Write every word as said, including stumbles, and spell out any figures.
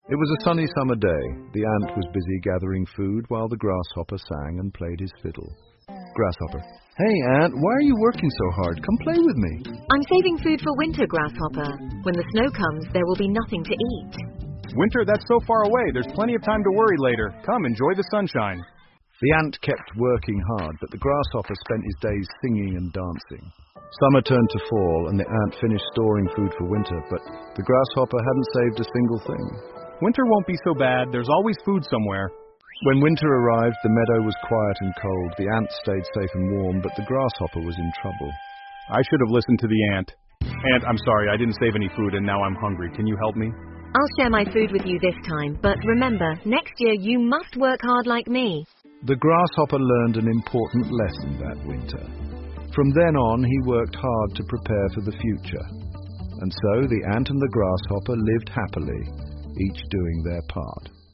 It was a sunny summer day. The ant was busy gathering food while the grasshopper sang and played his fiddle. Grasshopper: Hey, ant, why are you working so hard? Come play with me. I'm saving food for winter, Grasshopper. When the snow comes, there will be nothing to eat. Winter, that's so far away. There's plenty of time to worry later. Come, enjoy the sunshine. The ant kept working hard, but the grasshopper spent his days singing and dancing. Summer turned to fall, and the ant finished storing food for winter, but the grasshopper hadn't saved a single thing. Winter won't be so bad. There's always food somewhere. When winter arrived, the meadow was quiet and cold. The ant stayed safe and warm, but the grasshopper was in trouble. I should have listened to the ant. Ant, I'm sorry, I didn't save any food and now I'm hungry. Can you help me? I'll share my food with you this time, but remember, next year you must work hard like me. The grasshopper learned an important lesson that winter. From then on, he worked hard to prepare for the future. And so the ant and the grasshopper lived happily, each doing their part.